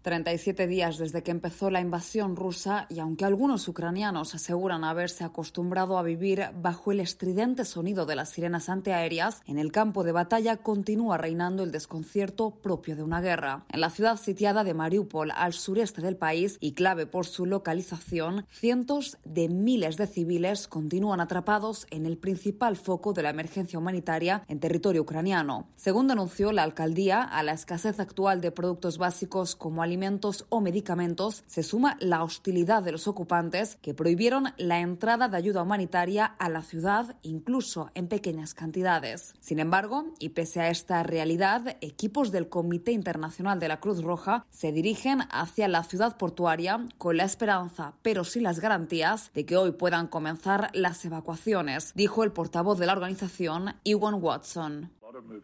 37 días desde que empezó la invasión rusa y aunque algunos ucranianos aseguran haberse acostumbrado a vivir bajo el estridente sonido de las sirenas antiaéreas, en el campo de batalla continúa reinando el desconcierto propio de una guerra. En la ciudad sitiada de Mariúpol, al sureste del país y clave por su localización, cientos de miles de civiles continúan atrapados en el principal foco de la emergencia humanitaria en territorio ucraniano. Según denunció la alcaldía, a la escasez actual de productos básicos como alimentos o medicamentos, se suma la hostilidad de los ocupantes que prohibieron la entrada de ayuda humanitaria a la ciudad, incluso en pequeñas cantidades. Sin embargo, y pese a esta realidad, equipos del Comité Internacional de la Cruz Roja se dirigen hacia la ciudad portuaria con la esperanza, pero sin las garantías, de que hoy puedan comenzar las evacuaciones, dijo el portavoz de la organización, Ewan Watson.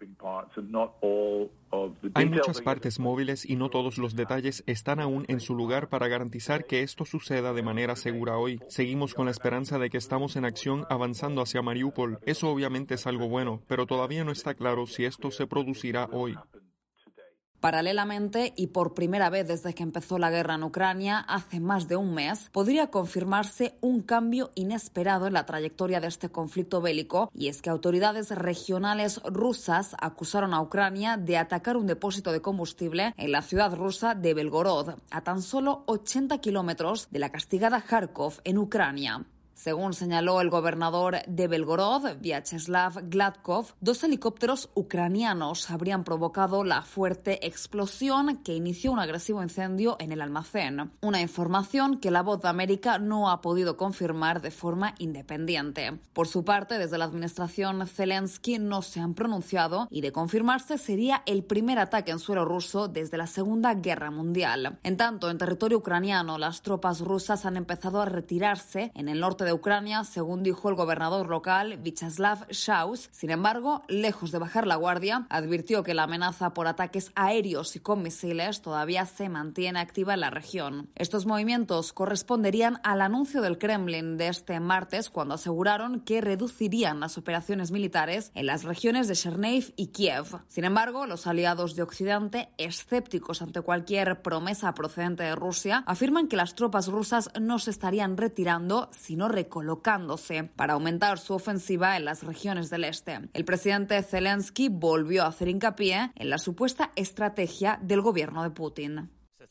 Hay muchas partes móviles y no todos los detalles están aún en su lugar para garantizar que esto suceda de manera segura hoy. Seguimos con la esperanza de que estamos en acción avanzando hacia Mariúpol. Eso obviamente es algo bueno, pero todavía no está claro si esto se producirá hoy. Paralelamente, y por primera vez desde que empezó la guerra en Ucrania, hace más de un mes, podría confirmarse un cambio inesperado en la trayectoria de este conflicto bélico, y es que autoridades regionales rusas acusaron a Ucrania de atacar un depósito de combustible en la ciudad rusa de Belgorod, a tan solo 80 kilómetros de la castigada Kharkov, en Ucrania. Según señaló el gobernador de Belgorod, Vyacheslav Gladkov, 2 helicópteros ucranianos habrían provocado la fuerte explosión que inició un agresivo incendio en el almacén. Una información que La Voz de América no ha podido confirmar de forma independiente. Por su parte, desde la administración Zelensky no se han pronunciado y de confirmarse sería el primer ataque en suelo ruso desde la Segunda Guerra Mundial. En tanto, en territorio ucraniano, las tropas rusas han empezado a retirarse en el norte de Ucrania, según dijo el gobernador local Vyacheslav Shaus. Sin embargo, lejos de bajar la guardia, advirtió que la amenaza por ataques aéreos y con misiles todavía se mantiene activa en la región. Estos movimientos corresponderían al anuncio del Kremlin de este martes, cuando aseguraron que reducirían las operaciones militares en las regiones de Chernihiv y Kiev. Sin embargo, los aliados de Occidente, escépticos ante cualquier promesa procedente de Rusia, afirman que las tropas rusas no se estarían retirando, sino recolocándose para aumentar su ofensiva en las regiones del este. El presidente Zelensky volvió a hacer hincapié en la supuesta estrategia del gobierno de Putin.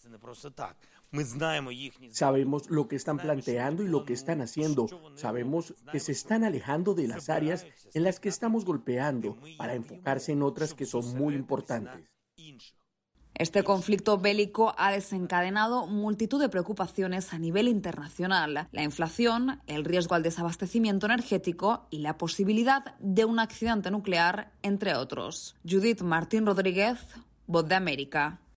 Sabemos lo que están planteando y lo que están haciendo. Sabemos que se están alejando de las áreas en las que estamos golpeando para enfocarse en otras que son muy importantes. Este conflicto bélico ha desencadenado multitud de preocupaciones a nivel internacional. La inflación, el riesgo al desabastecimiento energético y la posibilidad de un accidente nuclear, entre otros. Judith Martín Rodríguez, Voz de América.